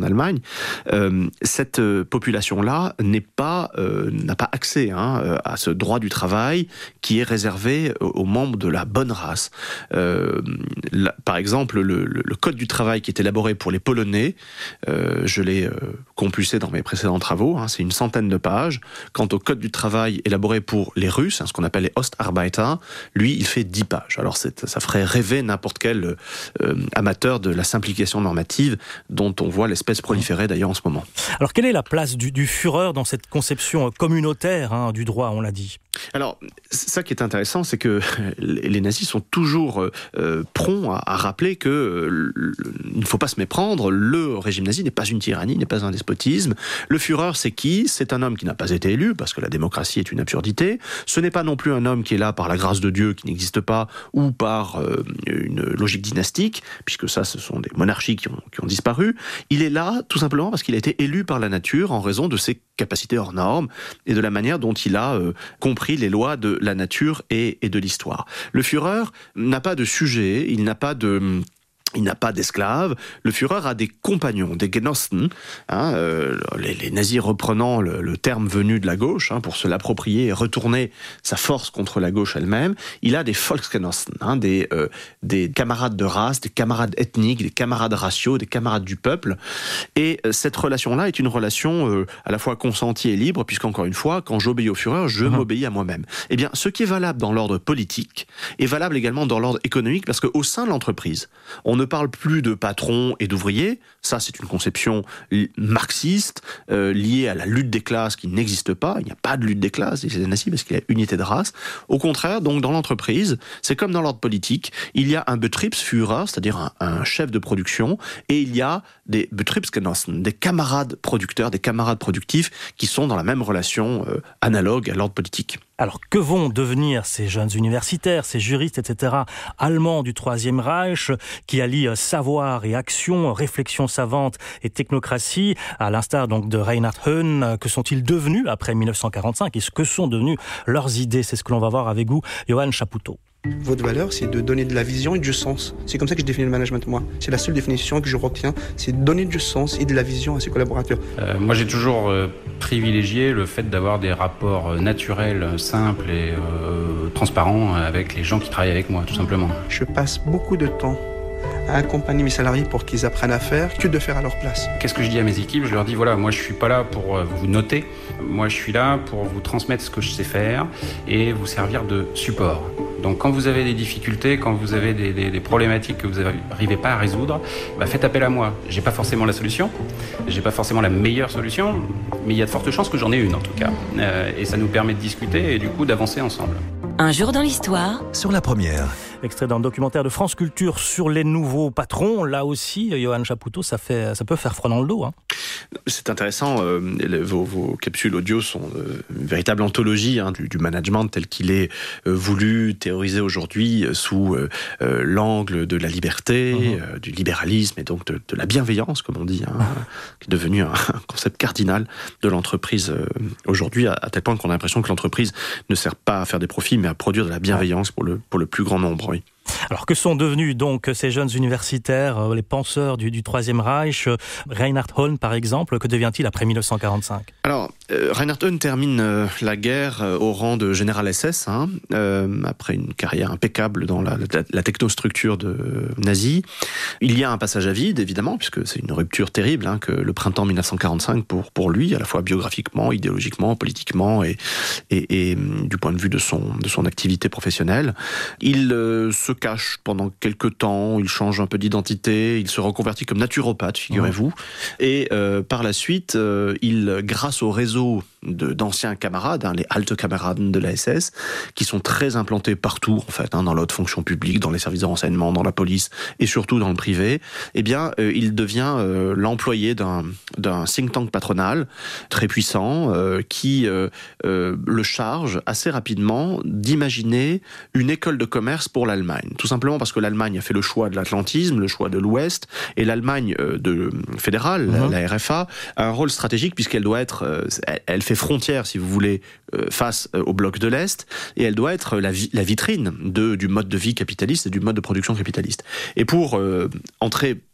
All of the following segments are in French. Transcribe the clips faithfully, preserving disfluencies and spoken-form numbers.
en Allemagne, euh, cette euh, population-là n'est pas, euh, n'a pas accès hein, à ce droit du travail qui est réservé aux, aux membres de la bonne race. Euh, la, par exemple, le, le, le code du travail qui est élaboré pour les Polonais, euh, je l'ai euh, compulsé dans mes précédents travaux, hein, c'est une centaine de pages. Quant au code du travail élaboré pour les Russes, hein, ce qu'on appelle les Ostarbeiter, lui, il fait dix pages. Alors c'est, ça ferait rêver n'importe quel euh, amateur de la simplification normative dont on voit l'espèce proliférer d'ailleurs en ce moment. Alors quelle est la place du, du Führer dans cette conception communautaire hein, du droit, on l'a dit ? Alors, ça qui est intéressant, c'est que les nazis sont toujours euh, prompts à, à rappeler que euh, il ne faut pas se méprendre, le régime nazi n'est pas une tyrannie, n'est pas un despotisme. Le Führer, c'est qui ? C'est un homme qui n'a pas été élu, parce que la démocratie est une absurdité. Ce n'est pas non plus un homme qui est là par la grâce de Dieu, qui n'existe pas, ou par euh, une logique dynastique, puisque ça, ce sont des monarchies qui ont, qui ont disparu. Il est là, tout simplement, parce qu'il a été élu par la nature en raison de ses capacités hors normes et de la manière dont il a euh, compris les lois de la nature et, et de l'histoire. Le Führer n'a pas de sujet, il n'a pas de... Il n'a pas d'esclaves. Le Führer a des compagnons, des Genossen, hein, euh, les, les nazis reprenant le, le terme venu de la gauche, hein, pour se l'approprier et retourner sa force contre la gauche elle-même. Il a des Volksgenossen, hein, des, euh, des camarades de race, des camarades ethniques, des camarades raciaux, des camarades du peuple. Et euh, cette relation-là est une relation euh, à la fois consentie et libre, puisqu'encore une fois, quand j'obéis au Führer, je mmh. m'obéis à moi-même. Eh bien, ce qui est valable dans l'ordre politique est valable également dans l'ordre économique, parce qu'au sein de l'entreprise, on ne parle plus de patrons et d'ouvriers, ça c'est une conception marxiste euh, liée à la lutte des classes qui n'existe pas, il n'y a pas de lutte des classes, c'est nazis parce qu'il y a unité de race. Au contraire, donc dans l'entreprise, c'est comme dans l'ordre politique, il y a un Betriebsführer, c'est-à-dire un, un chef de production, et il y a des Betriebsgenossen, des camarades producteurs, des camarades productifs qui sont dans la même relation euh, analogue à l'ordre politique. Alors, que vont devenir ces jeunes universitaires, ces juristes, et cetera, allemands du Troisième Reich, qui allient savoir et action, réflexion savante et technocratie, à l'instar donc de Reinhard Höhn? Que sont-ils devenus après dix-neuf cent quarante-cinq? Et ce que sont devenues leurs idées? C'est ce que l'on va voir avec vous, Johann Chapoutot. Votre valeur, c'est de donner de la vision et du sens. C'est comme ça que je définis le management, moi. C'est la seule définition que je retiens, c'est de donner du sens et de la vision à ses collaborateurs. Euh, moi, j'ai toujours euh, privilégié le fait d'avoir des rapports naturels, simples et euh, transparents avec les gens qui travaillent avec moi, tout simplement. Je passe beaucoup de temps à accompagner mes salariés pour qu'ils apprennent à faire que de faire à leur place. Qu'est-ce que je dis à mes équipes? Je leur dis, voilà, moi je suis pas là pour vous noter, moi je suis là pour vous transmettre ce que je sais faire et vous servir de support. Donc quand vous avez des difficultés, quand vous avez des, des, des problématiques que vous n'arrivez pas à résoudre, bah faites appel à moi. J'ai pas forcément la solution, j'ai pas forcément la meilleure solution, mais il y a de fortes chances que j'en ai une en tout cas. Euh, et ça nous permet de discuter et du coup d'avancer ensemble. Un jour dans l'histoire. Sur La Première. Extrait d'un documentaire de France Culture sur les nouveaux patrons. Là aussi, Johann Chapoutot, ça, fait, ça peut faire froid dans le dos. Hein. C'est intéressant. Euh, vos, vos capsules audio sont euh, une véritable anthologie hein, du, du management tel qu'il est euh, voulu, théorisé aujourd'hui euh, sous euh, euh, l'angle de la liberté, mmh. euh, du libéralisme et donc de, de la bienveillance, comme on dit, hein, qui est devenu un, un concept cardinal de l'entreprise euh, aujourd'hui, à, à tel point qu'on a l'impression que l'entreprise ne sert pas à faire des profits, mais à produire de la bienveillance pour le, pour le plus grand nombre. Oui. Alors que sont devenus donc ces jeunes universitaires, les penseurs du, du Troisième Reich? Reinhard Höhn par exemple, que devient-il après dix-neuf cent quarante-cinq? Alors, euh, Reinhard Höhn termine euh, la guerre euh, au rang de général S S, hein, euh, après une carrière impeccable dans la, la, la technostructure de euh, nazie. Il y a un passage à vide, évidemment, puisque c'est une rupture terrible, hein, que le printemps dix-neuf cent quarante-cinq pour, pour lui, à la fois biographiquement, idéologiquement, politiquement et, et, et du point de vue de son, de son activité professionnelle. Il euh, se cache pendant quelques temps, il change un peu d'identité, il se reconvertit comme naturopathe, figurez-vous, mmh. et euh, par la suite, euh, il, grâce au réseau de, d'anciens camarades, hein, les Alte Kameraden de la S S, qui sont très implantés partout, en fait, hein, dans la haute fonction publique, dans les services de renseignement, dans la police, et surtout dans le privé, eh bien, euh, il devient euh, l'employé d'un, d'un think tank patronal, très puissant, euh, qui euh, euh, le charge assez rapidement d'imaginer une école de commerce pour l'Allemagne. Tout simplement parce que l'Allemagne a fait le choix de l'atlantisme, le choix de l'Ouest, et l'Allemagne euh, de, fédérale, mmh. la, la R F A, a un rôle stratégique puisqu'elle doit être, euh, elle, elle fait frontière, si vous voulez, euh, face euh, au bloc de l'Est, et elle doit être la, vi- la vitrine de, du mode de vie capitaliste et du mode de production capitaliste. Et pour euh, entrer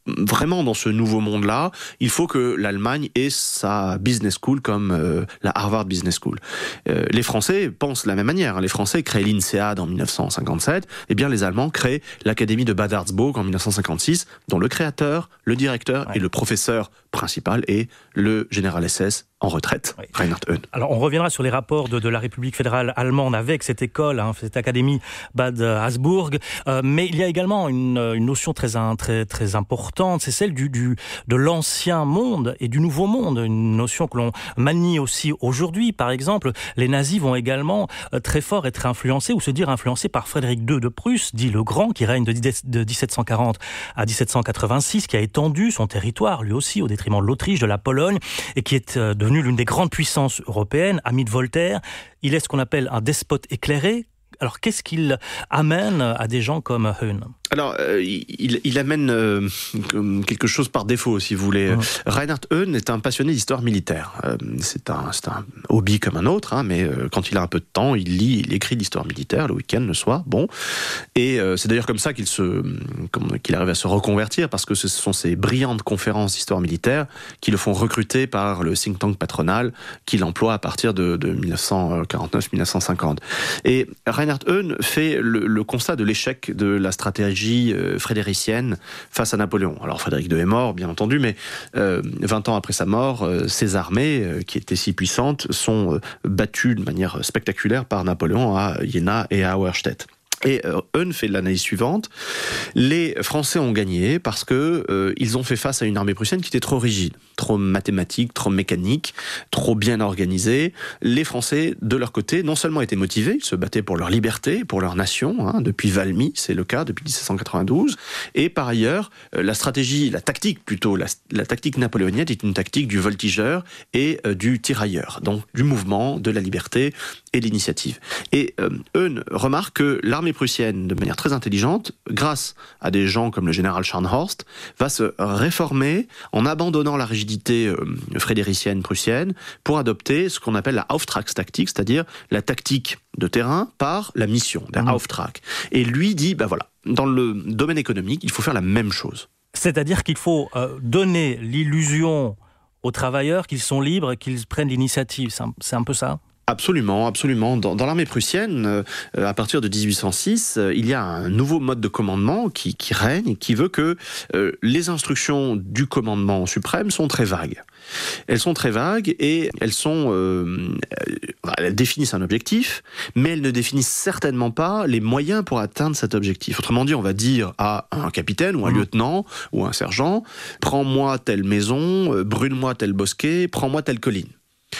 vraiment dans ce nouveau monde-là, il faut que l'Allemagne ait sa business school comme euh, la Harvard Business School. Euh, les Français pensent de la même manière. Les Français créent l'INSEAD en dix-neuf cent cinquante-sept, et bien les Allemands créent l'Académie de Bad Harzburg en dix-neuf cent cinquante-six, dont le créateur, le directeur ouais. et le professeur principal est le général S S en retraite, oui. Reinhard Höhn. Alors on reviendra sur les rapports de, de la République fédérale allemande avec cette école, hein, cette académie Bad Harzburg, euh, mais il y a également une, une notion très, très, très importante, c'est celle du, du, de l'ancien monde et du nouveau monde, une notion que l'on manie aussi aujourd'hui. Par exemple, les nazis vont également euh, très fort être influencés, ou se dire influencés par Frédéric deux de Prusse, dit le Grand, qui règne de, de dix-sept cent quarante à dix-sept cent quatre-vingt-six, qui a étendu son territoire, lui aussi, au détriment de l'Autriche, de la Pologne, et qui est euh, devenu l'une des grandes puissances européennes, ami de Voltaire. Il est ce qu'on appelle un despote éclairé. Alors, qu'est-ce qu'il amène à des gens comme Höhn ? Alors, euh, il, il amène euh, quelque chose par défaut, si vous voulez. Mmh. Reinhard Höhn est un passionné d'histoire militaire. Euh, c'est, un, c'est un hobby comme un autre, hein, mais euh, quand il a un peu de temps, il lit, il écrit l'histoire militaire le week-end, le soir. Bon, et euh, c'est d'ailleurs comme ça qu'il se, comme, qu'il arrive à se reconvertir, parce que ce sont ces brillantes conférences d'histoire militaire qui le font recruter par le think tank patronal qu'il emploie à partir de, de dix-neuf cent quarante-neuf dix-neuf cent cinquante. Et Reinhard Höhn fait le, le constat de l'échec de la stratégie frédéricienne face à Napoléon. Alors Frédéric deux est mort, bien entendu, mais euh, vingt ans après sa mort, euh, ses armées, euh, qui étaient si puissantes, sont euh, battues de manière spectaculaire par Napoléon à Iéna et à Auerstedt. Et euh, Höhn fait l'analyse suivante. Les Français ont gagné parce que euh, ils ont fait face à une armée prussienne qui était trop rigide, trop mathématique, trop mécanique, trop bien organisée. Les Français, de leur côté, non seulement étaient motivés, ils se battaient pour leur liberté, pour leur nation, hein, depuis Valmy, c'est le cas, depuis dix-sept cent quatre-vingt-douze, et par ailleurs, euh, la stratégie, la tactique plutôt, la, la tactique napoléonienne est une tactique du voltigeur et euh, du tirailleur, donc du mouvement, de la liberté et de l'initiative. Et euh, Höhn remarque que l'armée prussienne, de manière très intelligente, grâce à des gens comme le général Scharnhorst, va se réformer en abandonnant la rigidité euh, frédéricienne prussienne pour adopter ce qu'on appelle la Auftragstaktik, c'est-à-dire la tactique de terrain par la mission, der mmh. Auftrag. Et lui dit, ben voilà, dans le domaine économique, il faut faire la même chose. C'est-à-dire qu'il faut euh, donner l'illusion aux travailleurs qu'ils sont libres et qu'ils prennent l'initiative, c'est un, c'est un peu ça ? Absolument, absolument. Dans, dans l'armée prussienne, euh, à partir de dix-huit cent six, euh, il y a un nouveau mode de commandement qui, qui règne, qui veut que euh, les instructions du commandement suprême sont très vagues. Elles sont très vagues et elles sont, euh, elles définissent un objectif, mais elles ne définissent certainement pas les moyens pour atteindre cet objectif. Autrement dit, on va dire à un capitaine ou un mmh. lieutenant ou un sergent, prends-moi telle maison, euh, brûle-moi tel bosquet, prends-moi telle colline.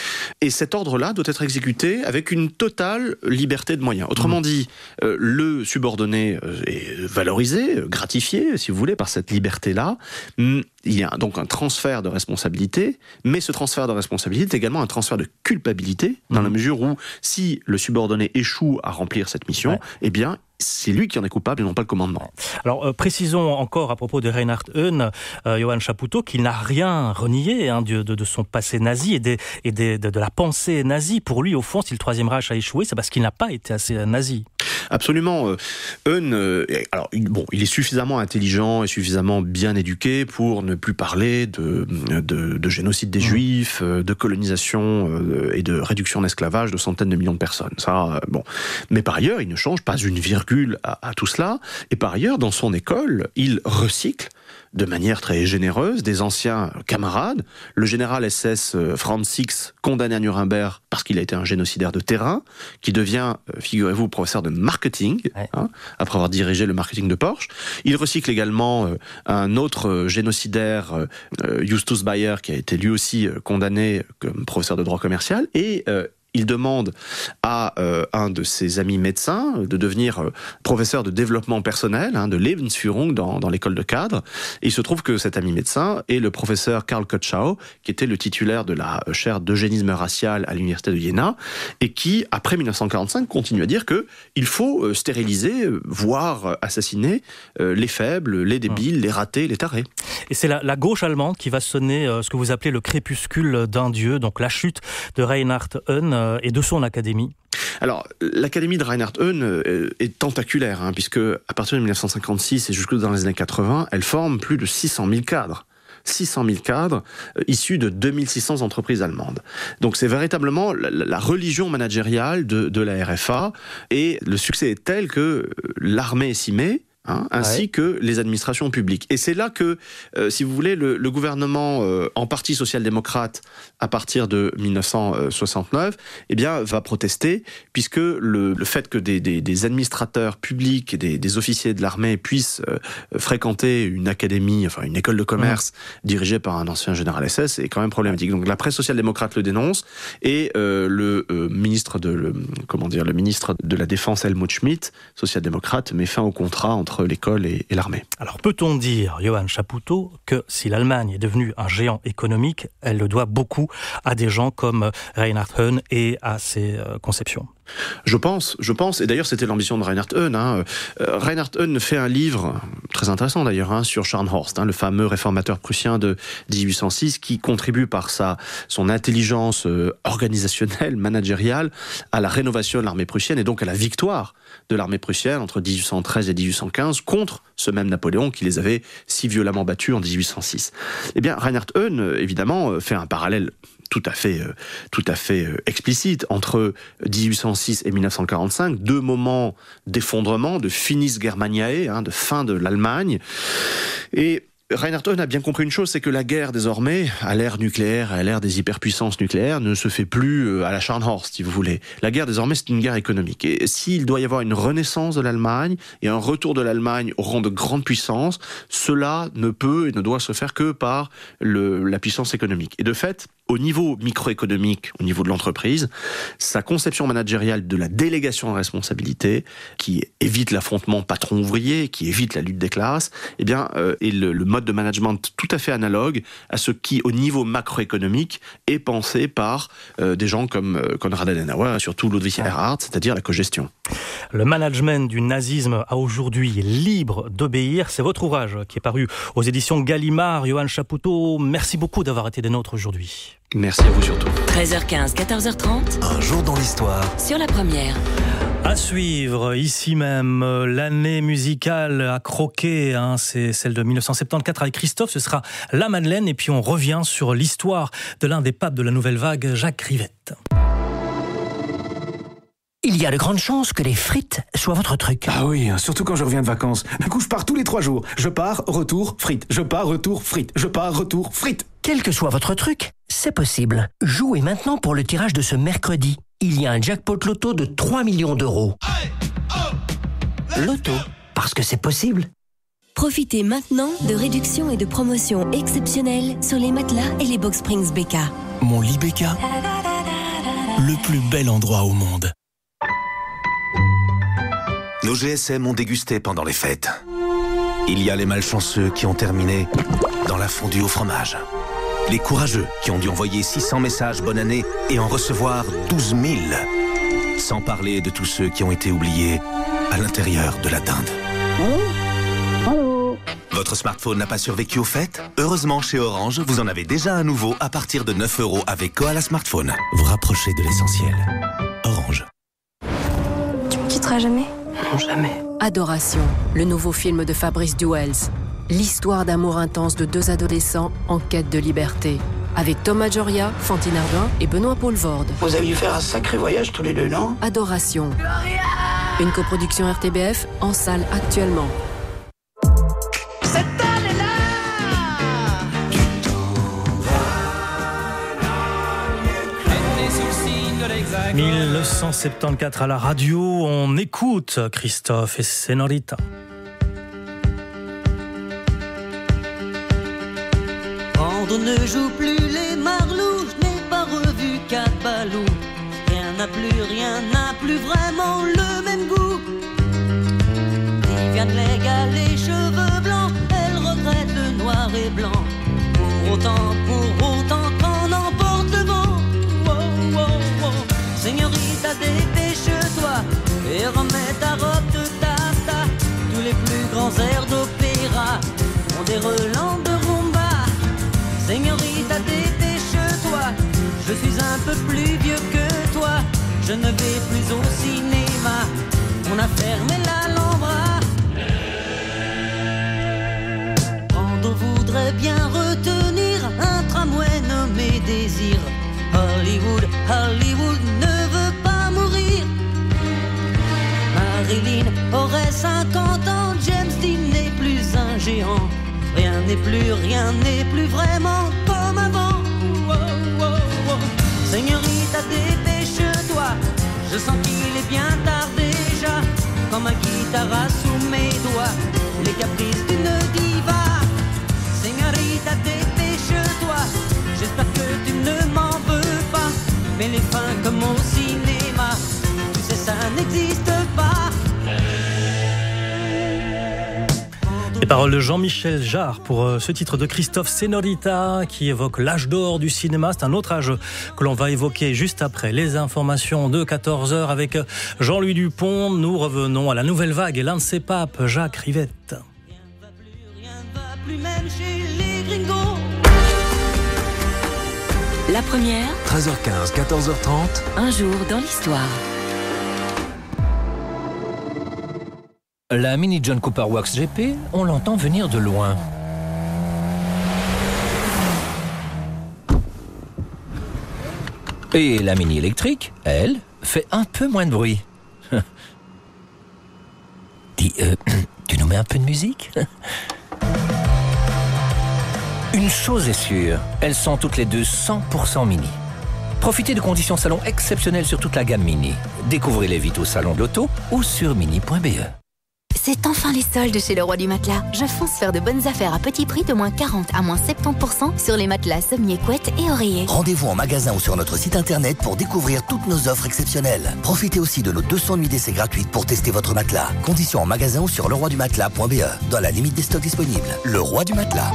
Et cet ordre-là doit être exécuté avec une totale liberté de moyens. Autrement mmh. dit, euh, le subordonné euh, est valorisé, gratifié, si vous voulez, par cette liberté-là. Il y a donc un transfert de responsabilité, mais ce transfert de responsabilité est également un transfert de culpabilité, dans mmh. la mesure où, si le subordonné échoue à remplir cette mission, ouais. eh bien, c'est lui qui en est coupable et non pas le commandement. Alors, euh, précisons encore à propos de Reinhard Höhn, euh, Johann Chapoutot, qu'il n'a rien renié hein, de, de, de son passé nazi et, des, et des, de, de la pensée nazie. Pour lui, au fond, si le Troisième Reich a échoué, c'est parce qu'il n'a pas été assez nazi. Absolument. Höhn, euh, alors, bon, il est suffisamment intelligent et suffisamment bien éduqué pour ne plus parler de, de, de génocide des mmh. Juifs, de colonisation euh, et de réduction d'esclavage de centaines de millions de personnes. Ça, euh, bon. Mais par ailleurs, il ne change pas une virgule à, à tout cela. Et par ailleurs, dans son école, il recycle de manière très généreuse des anciens camarades. Le général S S Franz Six, condamné à Nuremberg parce qu'il a été un génocidaire de terrain, qui devient, figurez-vous, professeur de marketing, ouais. hein, après avoir dirigé le marketing de Porsche. Il recycle également euh, un autre euh, génocidaire, euh, Justus Bayer, qui a été lui aussi euh, condamné comme professeur de droit commercial. Et euh, il demande à euh, un de ses amis médecins de devenir euh, professeur de développement personnel, hein, de Lebensführung dans, dans l'école de cadre. Et il se trouve que cet ami médecin est le professeur Karl Kotschau, qui était le titulaire de la chaire d'eugénisme racial à l'université de Iéna, et qui, après dix-neuf cent quarante-cinq, continue à dire qu'il faut euh, stériliser, euh, voire euh, assassiner euh, les faibles, les débiles, mmh. les ratés, les tarés. Et c'est la, la gauche allemande qui va sonner euh, ce que vous appelez le crépuscule d'un dieu, donc la chute de Reinhard Höhn et de son académie. Alors, l'académie de Reinhard Heune est tentaculaire, hein, puisque à partir de mille neuf cent cinquante-six et jusque dans les années quatre-vingts, elle forme plus de six cent mille cadres. six cent mille cadres euh, issus de deux mille six cents entreprises allemandes. Donc c'est véritablement la, la religion managériale de, de la R F A, et le succès est tel que l'armée s'y met, Hein, ainsi ouais. que les administrations publiques. Et c'est là que, euh, si vous voulez, le, le gouvernement, euh, en partie social-démocrate, à partir de mille neuf cent soixante-neuf, eh bien, va protester, puisque le, le fait que des, des, des administrateurs publics et des, des officiers de l'armée puissent euh, fréquenter une académie, enfin une école de commerce mmh. dirigée par un ancien général S S est quand même problématique. Donc la presse social-démocrate le dénonce, et euh, le euh, ministre de le, comment dire, le ministre de la Défense Helmut Schmidt, social-démocrate, met fin au contrat entre l'école et, et l'armée. Alors peut-on dire, Johann Chapoutot, que si l'Allemagne est devenue un géant économique, elle le doit beaucoup à des gens comme Reinhard Heune et à ses euh, conceptions? Je pense, je pense, et d'ailleurs c'était l'ambition de Reinhard Heune. Hein. Euh, Reinhard Heune fait un livre, très intéressant d'ailleurs, hein, sur Scharnhorst, hein, le fameux réformateur prussien de dix-huit cent six, qui contribue par sa, son intelligence euh, organisationnelle, managériale, à la rénovation de l'armée prussienne, et donc à la victoire de l'armée prussienne entre dix-huit cent treize et dix-huit cent quinze, contre ce même Napoléon qui les avait si violemment battus en dix-huit cent six. Eh bien, Reinhard Heune, évidemment, fait un parallèle tout à fait, euh, tout à fait euh, explicite entre dix-huit cent six et mille neuf cent quarante-cinq, deux moments d'effondrement, de finis Germaniae, hein, de fin de l'Allemagne. Et Reinhard Heune a bien compris une chose, c'est que la guerre, désormais, à l'ère nucléaire, à l'ère des hyperpuissances nucléaires, ne se fait plus à la Scharnhorst, si vous voulez. La guerre, désormais, c'est une guerre économique. Et s'il doit y avoir une renaissance de l'Allemagne et un retour de l'Allemagne au rang de grande puissance, cela ne peut et ne doit se faire que par le, la puissance économique. Et de fait, au niveau microéconomique, au niveau de l'entreprise, sa conception managériale de la délégation de responsabilité, qui évite l'affrontement patron-ouvrier, qui évite la lutte des classes, eh bien, euh, est le, le mode de management tout à fait analogue à ce qui, au niveau macroéconomique, est pensé par euh, des gens comme euh, Konrad Adenauer, et surtout Ludwig Erhard, c'est-à-dire la cogestion. Le management du nazisme a aujourd'hui libre d'obéir. C'est votre ouvrage qui est paru aux éditions Gallimard. Johann Chapoutot, merci beaucoup d'avoir été des nôtres aujourd'hui. Merci à vous surtout. treize heures quinze, quatorze heures trente. Un jour dans l'histoire. Sur la première. À suivre, ici même, l'année musicale à croquer, hein, c'est celle de mille neuf cent soixante-quatorze avec Christophe, ce sera La Madeleine, et puis on revient sur l'histoire de l'un des papes de la nouvelle vague, Jacques Rivette. Il y a de grandes chances que les frites soient votre truc. Ah oui, surtout quand je reviens de vacances. Du coup, je pars tous les trois jours. Je pars, retour, frites. Je pars, retour, frites. Je pars, retour, frites. Quel que soit votre truc, c'est possible. Jouez maintenant pour le tirage de ce mercredi. Il y a un jackpot loto de trois millions d'euros. Loto, parce que c'est possible. Profitez maintenant de réductions et de promotions exceptionnelles sur les matelas et les box springs B K. Mon lit B K, le plus bel endroit au monde. Nos G S M ont dégusté pendant les fêtes. Il y a les malchanceux qui ont terminé dans la fondue au fromage. Les courageux qui ont dû envoyer six cents messages bonne année et en recevoir douze mille. Sans parler de tous ceux qui ont été oubliés à l'intérieur de la dinde. Votre smartphone n'a pas survécu aux fêtes? Heureusement, chez Orange, vous en avez déjà un nouveau à partir de neuf euros avec Koala Smartphone. Vous rapprochez de l'essentiel. Orange. Tu me quitteras jamais? Non, jamais. Adoration, le nouveau film de Fabrice Duels. L'histoire d'amour intense de deux adolescents en quête de liberté. Avec Thomas Joria, Fantine Ardouin et Benoît Poelvoorde. Vous avez dû faire un sacré voyage tous les deux, non? Adoration. Gloria! Une coproduction R T B F en salle actuellement. Cette année-là, tu t'en vas. mille neuf cent soixante-quatorze à la radio, on écoute Christophe et Senorita. Quand on ne joue plus les marlous, je n'ai pas revu Cabalou. Rien n'a plus, rien n'a plus vraiment le même goût. Viviane Légal, les cheveux blancs, elle regrette le noir et blanc. Pour autant, pour autant qu'on emporte le vent. Wow, wow, wow. Señorita, dépêche-toi et remets ta robe de tata. Tous les plus grands airs d'opéra ont des relents de rumba. Señorita, dépêche-toi, je suis un peu plus vieux que toi. Je ne vais plus au on a fermé l'Alhambra. Brando voudrait bien retenir un tramway nommé Désir. Hollywood, Hollywood ne veut pas mourir. Marilyn aurait cinquante ans, James Dean n'est plus un géant. Rien n'est plus, rien n'est plus vraiment comme avant. Oh, oh, oh. Señorita, dépêche-toi, je sens qu'il est bien tard déjà. Comme un guitare sous mes doigts, les caprices d'une diva. Señorita, dépêche-toi, j'espère que tu ne m'en veux pas. Mais les fins comme au cinéma, tu sais ça n'existe pas. Les paroles de Jean-Michel Jarre pour euh, ce titre de Christophe Señorita qui évoque l'âge d'or du cinéma. C'est un autre âge que l'on va évoquer juste après les informations de quatorze heures avec Jean-Louis Dupont. Nous revenons à la nouvelle vague et l'un de ses papes, Jacques Rivette. La première, treize heures quinze, quatorze heures trente. un jour dans l'histoire. La Mini John Cooper Works G P, on l'entend venir de loin. Et la Mini électrique, elle, fait un peu moins de bruit. Dis, euh, tu nous mets un peu de musique ? Une chose est sûre, elles sont toutes les deux cent pour cent Mini. Profitez de conditions salon exceptionnelles sur toute la gamme Mini. Découvrez-les vite au salon de l'auto ou sur mini point b e. C'est enfin les soldes chez Leroy du Matelas. Je fonce faire de bonnes affaires à petit prix de moins quarante à moins soixante-dix pour cent sur les matelas, sommiers, couettes et oreillers. Rendez-vous en magasin ou sur notre site internet pour découvrir toutes nos offres exceptionnelles. Profitez aussi de nos deux cents nuits d'essai gratuites pour tester votre matelas. Conditions en magasin ou sur leroy du matelas point b e, dans la limite des stocks disponibles. Le Roi du Matelas.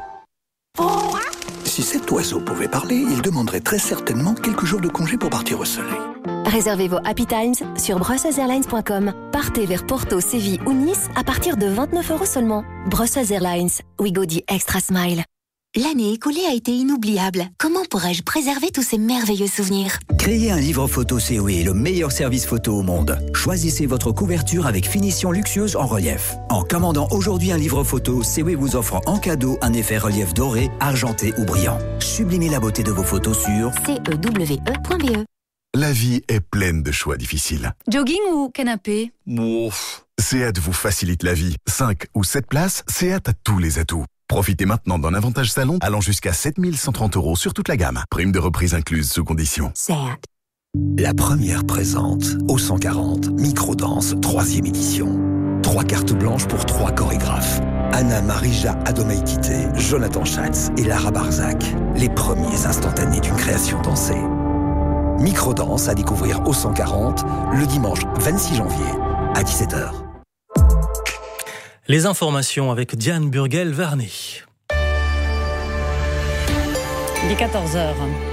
Si cet oiseau pouvait parler, il demanderait très certainement quelques jours de congé pour partir au soleil. Réservez vos Happy Times sur brussels airlines point com. Partez vers Porto, Séville ou Nice à partir de vingt-neuf euros seulement. Brussels Airlines, we go the extra smile. L'année écoulée a été inoubliable. Comment pourrais-je préserver tous ces merveilleux souvenirs ? Créez un livre photo C O E, le meilleur service photo au monde. Choisissez votre couverture avec finition luxueuse en relief. En commandant aujourd'hui un livre photo, C O E vous offre en cadeau un effet relief doré, argenté ou brillant. Sublimez la beauté de vos photos sur C E W E point B E. La vie est pleine de choix difficiles. Jogging ou canapé ? Ouf. Seat vous facilite la vie. cinq ou sept places, Seat a tous les atouts. Profitez maintenant d'un avantage salon allant jusqu'à sept mille cent trente euros sur toute la gamme. Prime de reprise incluse sous condition. Seat. La première présente au cent quarante, Microdance, troisième édition. Trois cartes blanches pour trois chorégraphes. Anna Marija Adomaitite, Jonathan Schatz et Lara Barzac. Les premiers instantanés d'une création dansée. Microdance à découvrir au cent quarante, le dimanche vingt-six janvier, à dix-sept heures. Les informations avec Diane Burgel-Varnet. Il est quatorze heures.